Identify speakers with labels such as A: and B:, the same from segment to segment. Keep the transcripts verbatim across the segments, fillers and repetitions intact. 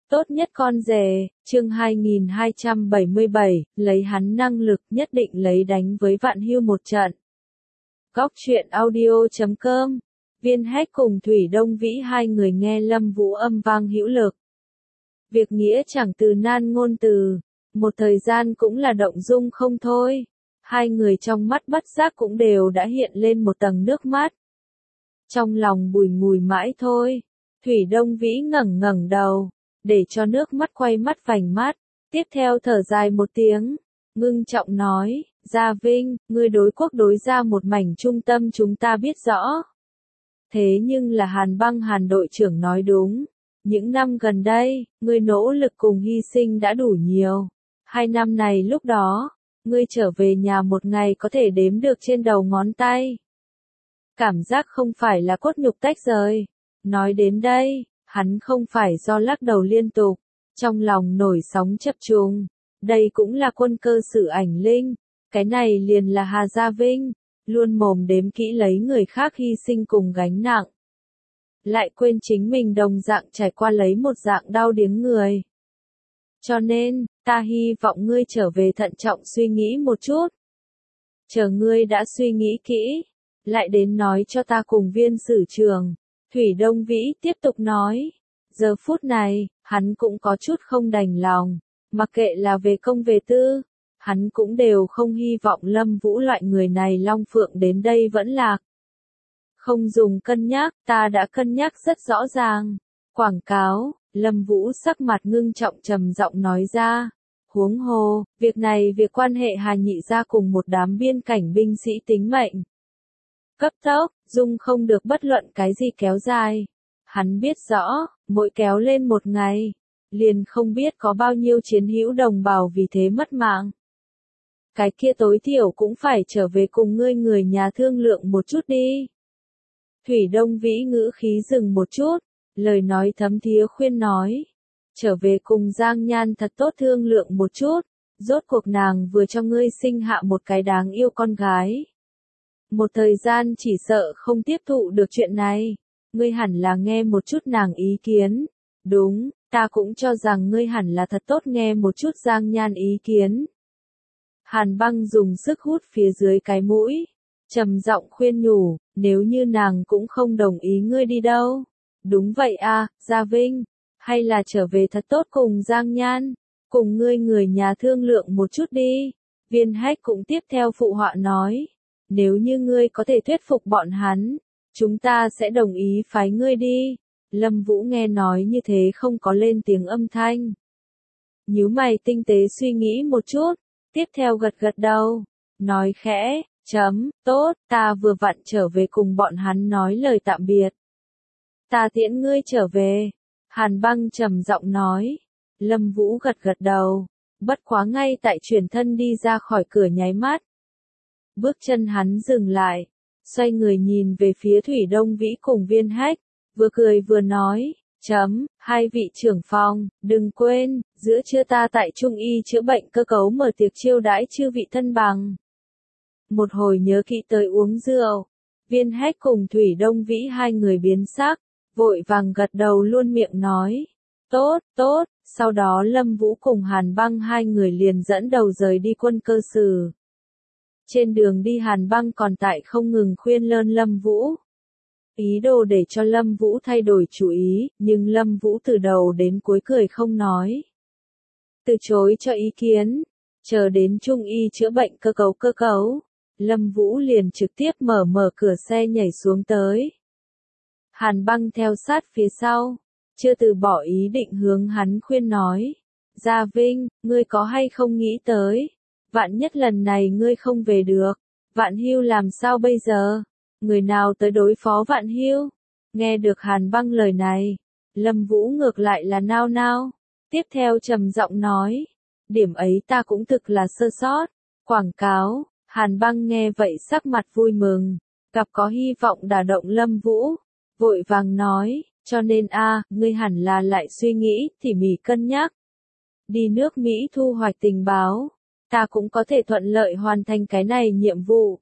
A: Tốt nhất con rể, chương hai nghìn hai trăm bảy mươi bảy, lấy hắn năng lực nhất định lấy đánh với Vạn Hưu một trận. Góc truyện audio chấm com, Viên Hách cùng Thủy Đông Vĩ hai người nghe Lâm Vũ âm vang hữu lực. Việc nghĩa chẳng từ nan ngôn từ, một thời gian cũng là động dung không thôi. Hai người trong mắt bất giác cũng đều đã hiện lên một tầng nước mắt. Trong lòng bùi ngùi mãi thôi, Thủy Đông Vĩ ngẩng ngẩng đầu, để cho nước mắt quay mắt vành mắt, tiếp theo thở dài một tiếng, ngưng trọng nói, Gia Vinh, ngươi đối quốc đối gia một mảnh trung tâm chúng ta biết rõ. Thế nhưng là Hàn Băng Hàn đội trưởng nói đúng, những năm gần đây, ngươi nỗ lực cùng hy sinh đã đủ nhiều. Hai năm này lúc đó, ngươi trở về nhà một ngày có thể đếm được trên đầu ngón tay. Cảm giác không phải là cốt nhục tách rời. Nói đến đây, hắn không phải do lắc đầu liên tục, trong lòng nổi sóng chập trùng. Đây cũng là quân cơ sử ảnh linh, cái này liền là Hà Gia Vinh, luôn mồm đếm kỹ lấy người khác hy sinh cùng gánh nặng. Lại quên chính mình đồng dạng trải qua lấy một dạng đau điếng người. Cho nên, ta hy vọng ngươi trở về thận trọng suy nghĩ một chút. Chờ ngươi đã suy nghĩ kỹ, lại đến nói cho ta cùng Viên sử trường. Thủy Đông Vĩ tiếp tục nói, giờ phút này, hắn cũng có chút không đành lòng, mặc kệ là về công về tư, hắn cũng đều không hy vọng Lâm Vũ loại người này long phượng đến đây vẫn lạc. Không dùng cân nhắc, ta đã cân nhắc rất rõ ràng. Quảng cáo, Lâm Vũ sắc mặt ngưng trọng trầm giọng nói ra, huống hồ, việc này việc quan hệ Hà Nhị gia cùng một đám biên cảnh binh sĩ tính mệnh. Cấp tốc, dung không được bất luận cái gì kéo dài. Hắn biết rõ, mỗi kéo lên một ngày, liền không biết có bao nhiêu chiến hữu đồng bào vì thế mất mạng. Cái kia tối thiểu cũng phải trở về cùng ngươi người nhà thương lượng một chút đi. Thủy Đông Vĩ ngữ khí dừng một chút, lời nói thấm thía khuyên nói. Trở về cùng Giang Nhan thật tốt thương lượng một chút, rốt cuộc nàng vừa cho ngươi sinh hạ một cái đáng yêu con gái. Một thời gian chỉ sợ không tiếp thụ được chuyện này, ngươi hẳn là nghe một chút nàng ý kiến. Đúng, ta cũng cho rằng ngươi hẳn là thật tốt nghe một chút Giang Nhan ý kiến. Hàn Băng dùng sức hút phía dưới cái mũi, trầm giọng khuyên nhủ, nếu như nàng cũng không đồng ý ngươi đi đâu. Đúng vậy à, Gia Vinh, hay là trở về thật tốt cùng Giang Nhan, cùng ngươi người nhà thương lượng một chút đi. Viên Hách cũng tiếp theo phụ họa nói. Nếu như ngươi có thể thuyết phục bọn hắn, chúng ta sẽ đồng ý phái ngươi đi. Lâm Vũ nghe nói như thế không có lên tiếng âm thanh. Nhíu mày tinh tế suy nghĩ một chút, tiếp theo gật gật đầu, nói khẽ, chấm, tốt, ta vừa vặn trở về cùng bọn hắn nói lời tạm biệt. Ta tiễn ngươi trở về, Hàn Băng trầm giọng nói. Lâm Vũ gật gật đầu, bất quá ngay tại chuyển thân đi ra khỏi cửa nháy mắt. Bước chân hắn dừng lại, xoay người nhìn về phía Thủy Đông Vĩ cùng Viên Hách, vừa cười vừa nói, chấm, hai vị trưởng phòng, đừng quên, giữa trưa ta tại Trung y chữa bệnh cơ cấu mở tiệc chiêu đãi chư vị thân bằng. Một hồi nhớ kỹ tới uống rượu, Viên Hách cùng Thủy Đông Vĩ hai người biến sắc, vội vàng gật đầu luôn miệng nói, tốt, tốt, sau đó Lâm Vũ cùng Hàn Băng hai người liền dẫn đầu rời đi quân cơ sử. Trên đường đi Hàn Băng còn tại không ngừng khuyên lơn Lâm Vũ. Ý đồ để cho Lâm Vũ thay đổi chủ ý, nhưng Lâm Vũ từ đầu đến cuối cười không nói. Từ chối cho ý kiến, chờ đến Trung y chữa bệnh cơ cấu cơ cấu, Lâm Vũ liền trực tiếp mở mở cửa xe nhảy xuống tới. Hàn Băng theo sát phía sau, chưa từ bỏ ý định hướng hắn khuyên nói. Gia Vinh, ngươi có hay không nghĩ tới? Vạn nhất lần này ngươi không về được, Vạn Hưu làm sao bây giờ? Người nào tới đối phó Vạn Hưu? Nghe được Hàn Băng lời này, Lâm Vũ ngược lại là nao nao, tiếp theo trầm giọng nói, điểm ấy ta cũng thực là sơ sót. Quảng cáo, Hàn Băng nghe vậy sắc mặt vui mừng, gặp có hy vọng đả động Lâm Vũ, vội vàng nói, cho nên a, ngươi hẳn là lại suy nghĩ, tỉ mỉ cân nhắc. Đi nước Mỹ thu hoạch tình báo. Ta cũng có thể thuận lợi hoàn thành cái này nhiệm vụ.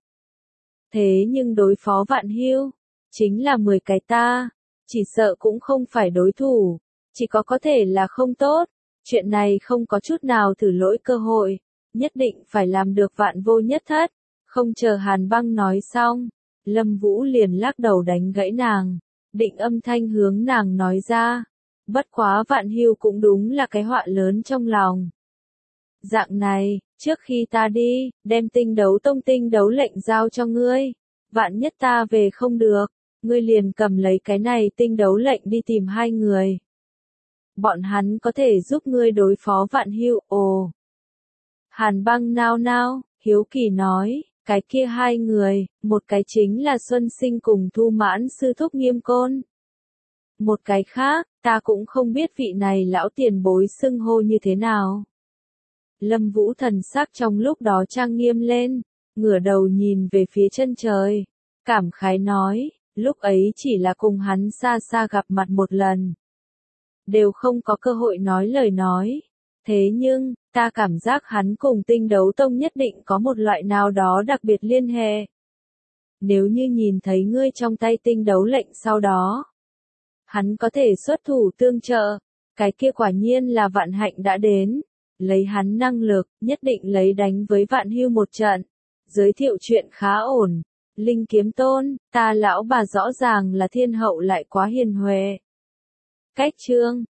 A: Thế nhưng đối phó Vạn Hưu, chính là mười cái ta, chỉ sợ cũng không phải đối thủ. chỉ có có thể là không tốt. Chuyện này không có chút nào thử lỗi cơ hội, nhất định phải làm được vạn vô nhất thất. Không chờ Hàn Băng nói xong, Lâm Vũ liền lắc đầu đánh gãy nàng, định âm thanh hướng nàng nói ra. Bất quá Vạn Hưu cũng đúng là cái họa lớn trong lòng. Dạng này, trước khi ta đi, đem tinh đấu tông tinh đấu lệnh giao cho ngươi. Vạn nhất ta về không được, ngươi liền cầm lấy cái này tinh đấu lệnh đi tìm hai người. Bọn hắn có thể giúp ngươi đối phó Vạn Hưu. Ồ. Hàn Băng nao nao, hiếu kỳ nói, cái kia hai người, một cái chính là Xuân Sinh cùng Thu Mãn sư thúc Nghiêm Côn. Một cái khác, ta cũng không biết vị này lão tiền bối xưng hô như thế nào. Lâm Vũ thần sắc trong lúc đó trang nghiêm lên, ngửa đầu nhìn về phía chân trời, cảm khái nói, lúc ấy chỉ là cùng hắn xa xa gặp mặt một lần. Đều không có cơ hội nói lời nói. Thế nhưng, ta cảm giác hắn cùng tinh đấu tông nhất định có một loại nào đó đặc biệt liên hệ. Nếu như nhìn thấy ngươi trong tay tinh đấu lệnh sau đó, hắn có thể xuất thủ tương trợ, cái kia quả nhiên là vạn hạnh đã đến. Lấy hắn năng lực, nhất định lấy đánh với Vạn Hưu một trận. Giới thiệu chuyện khá ổn. Linh Kiếm Tôn, ta lão bà rõ ràng là thiên hậu lại quá hiền huệ. Cách chương